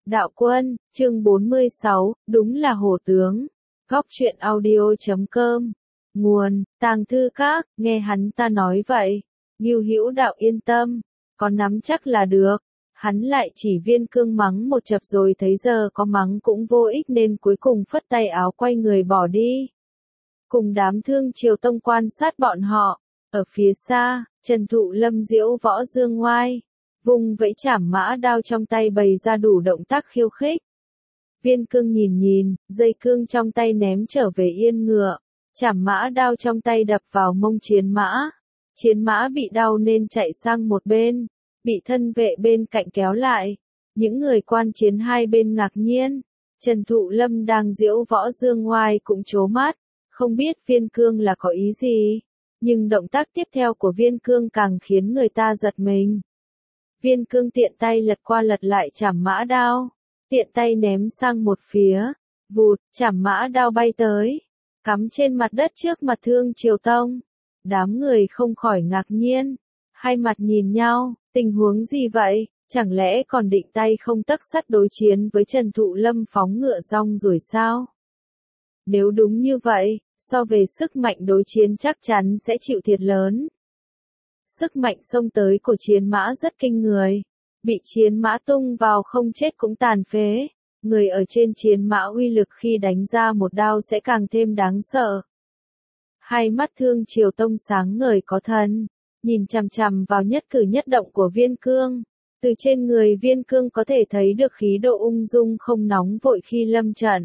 Đạo Quân, chương 46, đúng là hổ tướng. Góc truyện audio.com. Nguồn, Tàng Thư Các, nghe hắn ta nói vậy. Ngưu Hữu Đạo yên tâm, có nắm chắc là được. Hắn lại chỉ Viên Cương mắng một chập rồi thấy giờ có mắng cũng vô ích nên cuối cùng phất tay áo quay người bỏ đi. Cùng đám Thương Triều Tông quan sát bọn họ. Ở phía xa, Trần Thụ Lâm diễu võ dương ngoai. Vùng vẫy chảm mã đao trong tay bày ra đủ động tác khiêu khích. Viên Cương nhìn, dây cương trong tay ném trở về yên ngựa. Chảm mã đao trong tay đập vào mông chiến mã. Chiến mã bị đau nên chạy sang một bên. Bị thân vệ bên cạnh kéo lại. Những người quan chiến hai bên ngạc nhiên. Trần Thụ Lâm đang diễu võ dương ngoai cũng trố mắt. Không biết Viên Cương là có ý gì. Nhưng động tác tiếp theo của Viên Cương càng khiến người ta giật mình. Viên Cương tiện tay lật qua lật lại chảm mã đao. Tiện tay ném sang một phía. Vụt, chảm mã đao bay tới. Cắm trên mặt đất trước mặt Thương Triều Tông. Đám người không khỏi ngạc nhiên. Hai mặt nhìn nhau, tình huống gì vậy? Chẳng lẽ còn định tay không tấc sắt đối chiến với Trần Thụ Lâm phóng ngựa rong rồi sao? Nếu đúng như vậy, so về sức mạnh đối chiến chắc chắn sẽ chịu thiệt lớn. Sức mạnh xông tới của chiến mã rất kinh người. Bị chiến mã tung vào không chết cũng tàn phế. Người ở trên chiến mã uy lực khi đánh ra một đao sẽ càng thêm đáng sợ. Hai mắt Thương Triều Tông sáng ngời có thần. Nhìn chằm chằm vào nhất cử nhất động của Viên Cương. Từ trên người Viên Cương có thể thấy được khí độ ung dung không nóng vội khi lâm trận.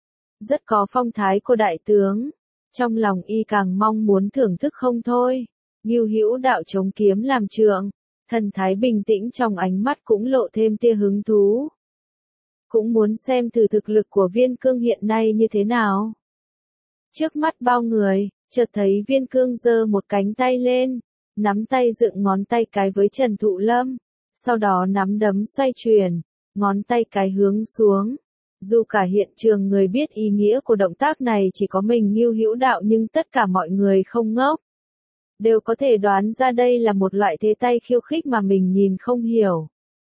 Rất có phong thái của đại tướng. Trong lòng y càng mong muốn thưởng thức không thôi. Ngưu Hữu Đạo chống kiếm làm trượng. Thần thái bình tĩnh trong ánh mắt cũng lộ thêm tia hứng thú. Cũng muốn xem thử thực lực của Viên Cương hiện nay như thế nào. Trước mắt bao người, chợt thấy Viên Cương giơ một cánh tay lên. Nắm tay dựng ngón tay cái với Trần Thụ Lâm. Sau đó nắm đấm xoay chuyển. Ngón tay cái hướng xuống. Dù cả hiện trường người biết ý nghĩa của động tác này chỉ có mình Ngưu Hữu Đạo nhưng tất cả mọi người không ngốc. Đều có thể đoán ra đây là một loại thế tay khiêu khích mà mình nhìn không hiểu.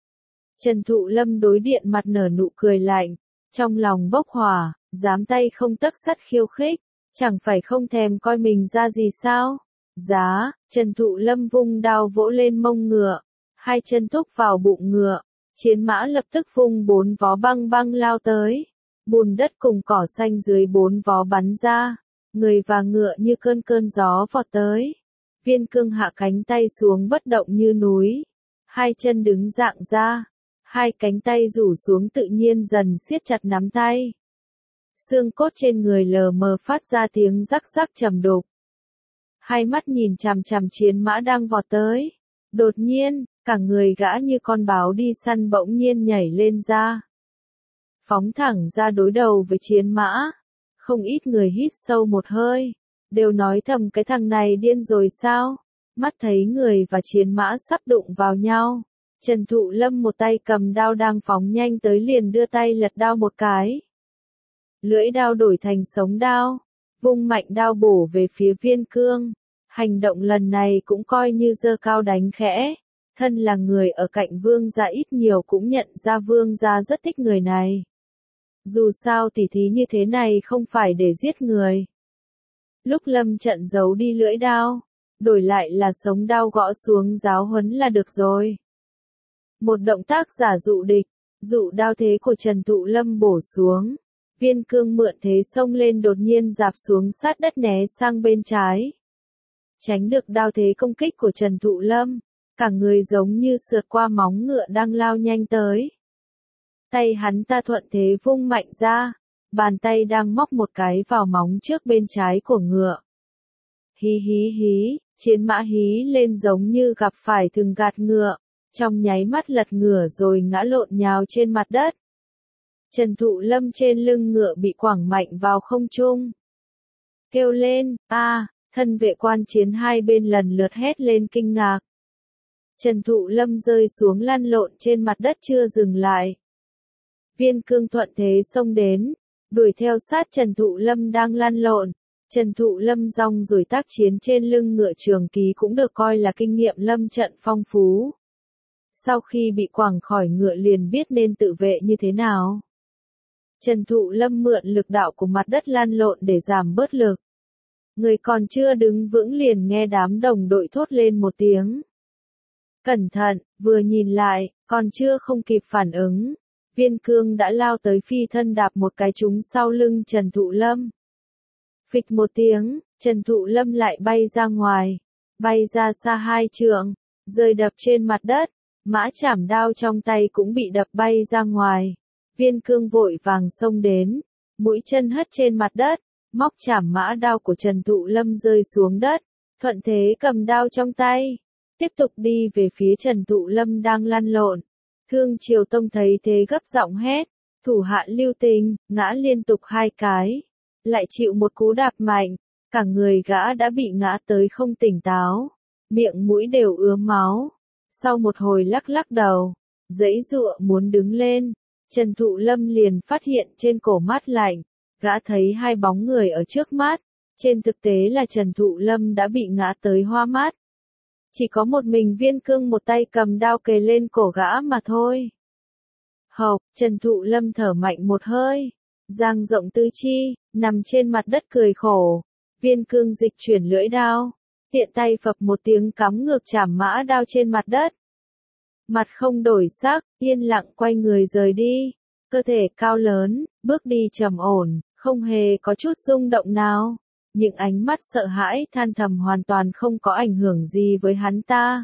Trần Thụ Lâm đối điện mặt nở nụ cười lạnh. Trong lòng bốc hỏa, dám tay không tấc sắt khiêu khích. Chẳng phải không thèm coi mình ra gì sao? Giá, Trần Thụ Lâm vung đao vỗ lên mông ngựa. Hai chân thúc vào bụng ngựa. Chiến mã lập tức vung bốn vó băng băng lao tới. Bùn đất cùng cỏ xanh dưới bốn vó bắn ra. Người và ngựa như cơn gió vọt tới. Viên Cương hạ cánh tay xuống bất động như núi. Hai chân đứng dạng ra. Hai cánh tay rủ xuống tự nhiên dần siết chặt nắm tay. Xương cốt trên người lờ mờ phát ra tiếng rắc rắc trầm đục. Hai mắt nhìn chằm chằm chiến mã đang vọt tới. Đột nhiên, cả người gã như con báo đi săn bỗng nhiên nhảy lên ra. Phóng thẳng ra đối đầu với chiến mã. Không ít người hít sâu một hơi. Đều nói thầm cái thằng này điên rồi sao? Mắt thấy người và chiến mã sắp đụng vào nhau. Trần Thụ Lâm một tay cầm đao đang phóng nhanh tới liền đưa tay lật đao một cái. Lưỡi đao đổi thành sống đao. Vung mạnh đao bổ về phía Viên Cương. Hành động lần này cũng coi như giơ cao đánh khẽ. Thân là người ở cạnh vương gia ít nhiều cũng nhận ra vương gia rất thích người này. Dù sao tỉ thí như thế này không phải để giết người. Lúc lâm trận giấu đi lưỡi đao, đổi lại là sống đao gõ xuống giáo huấn là được rồi. Một động tác giả dụ địch, dụ đao thế của Trần Thụ Lâm bổ xuống. Viên Cương mượn thế xông lên đột nhiên rạp xuống sát đất né sang bên trái. Tránh được đao thế công kích của Trần Thụ Lâm, cả người giống như sượt qua móng ngựa đang lao nhanh tới. Tay hắn ta thuận thế vung mạnh ra, bàn tay đang móc một cái vào móng trước bên trái của ngựa. Hí hí hí, chiến mã hí lên giống như gặp phải thừng gạt ngựa, trong nháy mắt lật ngửa rồi ngã lộn nhào trên mặt đất. Trần Thụ Lâm trên lưng ngựa bị quẳng mạnh vào không trung. Kêu lên, thân vệ quan chiến hai bên lần lượt hét lên kinh ngạc. Trần Thụ Lâm rơi xuống lăn lộn trên mặt đất chưa dừng lại. Viên Cương thuận thế xông đến, đuổi theo sát Trần Thụ Lâm đang lăn lộn. Trần Thụ Lâm rong rồi tác chiến trên lưng ngựa Trường Ký cũng được coi là kinh nghiệm lâm trận phong phú. sau khi bị quẳng khỏi ngựa liền biết nên tự vệ như thế nào. Trần Thụ Lâm mượn lực đạo của mặt đất lăn lộn để giảm bớt lực. Người còn chưa đứng vững liền nghe đám đồng đội thốt lên một tiếng. Cẩn thận, vừa nhìn lại, còn chưa không kịp phản ứng. Viên Cương đã lao tới phi thân đạp một cái trúng sau lưng Trần Thụ Lâm. Phịch một tiếng, Trần Thụ Lâm lại bay ra ngoài, bay ra xa 2 trượng, rơi đập trên mặt đất, mã chảm đao trong tay cũng bị đập bay ra ngoài. Viên Cương vội vàng xông đến, mũi chân hất trên mặt đất, móc chảm mã đao của Trần Thụ Lâm rơi xuống đất, thuận thế cầm đao trong tay, tiếp tục đi về phía Trần Thụ Lâm đang lăn lộn. Thương Triều Tông thấy thế gấp giọng hét, thủ hạ lưu tình, ngã liên tục 2 cái, lại chịu một cú đạp mạnh, cả người gã đã bị ngã tới không tỉnh táo, miệng mũi đều ứa máu. Sau một hồi lắc lắc đầu, giãy giụa muốn đứng lên, Trần Thụ Lâm liền phát hiện trên cổ mát lạnh, gã thấy 2 bóng người ở trước mắt, trên thực tế là Trần Thụ Lâm đã bị ngã tới hoa mắt. Chỉ có một mình Viên Cương một tay cầm đao kề lên cổ gã mà thôi. Hộc, Trần Thụ Lâm thở mạnh một hơi, dang rộng tứ chi, nằm trên mặt đất cười khổ. Viên Cương dịch chuyển lưỡi đao, tiện tay phập một tiếng cắm ngược chảm mã đao trên mặt đất. Mặt không đổi sắc, yên lặng quay người rời đi, cơ thể cao lớn, bước đi trầm ổn, không hề có chút rung động nào. Những ánh mắt sợ hãi than thầm hoàn toàn không có ảnh hưởng gì với hắn ta.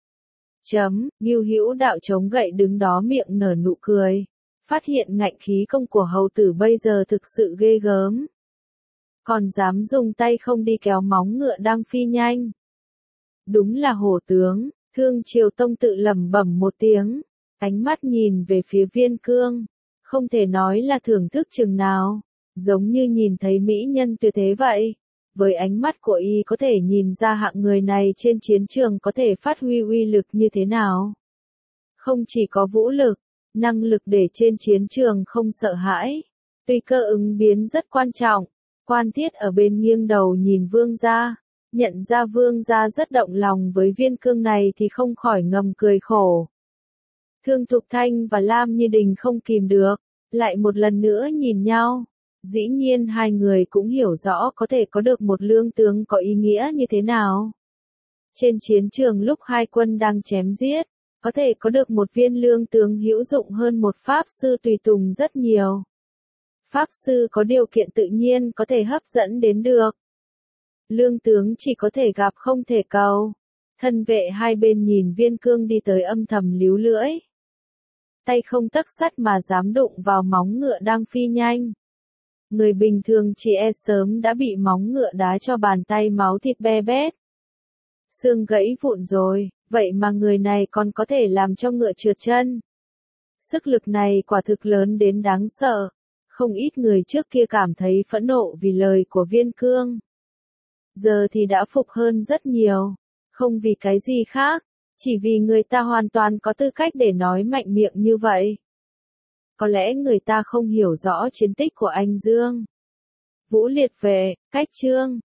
Ngưu Hữu Đạo chống gậy đứng đó miệng nở nụ cười, phát hiện ngạnh khí công của hầu tử bây giờ thực sự ghê gớm. Còn dám dùng tay không đi kéo móng ngựa đang phi nhanh. Đúng là hổ tướng, Thương Triều Tông tự lẩm bẩm một tiếng, ánh mắt nhìn về phía Viên Cương, không thể nói là thưởng thức chừng nào, giống như nhìn thấy mỹ nhân tuyệt thế vậy. Với ánh mắt của y có thể nhìn ra hạng người này trên chiến trường có thể phát huy uy lực như thế nào. Không chỉ có vũ lực, năng lực để trên chiến trường không sợ hãi. Tuy cơ ứng biến rất quan trọng, Quan Thiết ở bên nghiêng đầu nhìn Vương gia, nhận ra Vương gia rất động lòng với Viên Cương này thì không khỏi ngầm cười khổ. Thương Thục Thanh và Lam Như Đình không kìm được, lại một lần nữa nhìn nhau. Dĩ nhiên 2 người cũng hiểu rõ có thể có được một lương tướng có ý nghĩa như thế nào. Trên chiến trường lúc 2 quân đang chém giết, có thể có được một viên lương tướng hữu dụng hơn một pháp sư tùy tùng rất nhiều. Pháp sư có điều kiện tự nhiên có thể hấp dẫn đến được. Lương tướng chỉ có thể gặp không thể cầu. Thân vệ hai bên nhìn Viên Cương đi tới âm thầm líu lưỡi. Tay không tấc sắt mà dám đụng vào móng ngựa đang phi nhanh. Người bình thường chỉ e sớm đã bị móng ngựa đá cho bàn tay máu thịt be bét. Xương gãy vụn rồi, vậy mà người này còn có thể làm cho ngựa trượt chân. Sức lực này quả thực lớn đến đáng sợ. Không ít người trước kia cảm thấy phẫn nộ vì lời của Viên Cương. Giờ thì đã phục hơn rất nhiều. Không vì cái gì khác, chỉ vì người ta hoàn toàn có tư cách để nói mạnh miệng như vậy. Có lẽ người ta không hiểu rõ chiến tích của anh Dương. Vũ Liệt về, cách chương.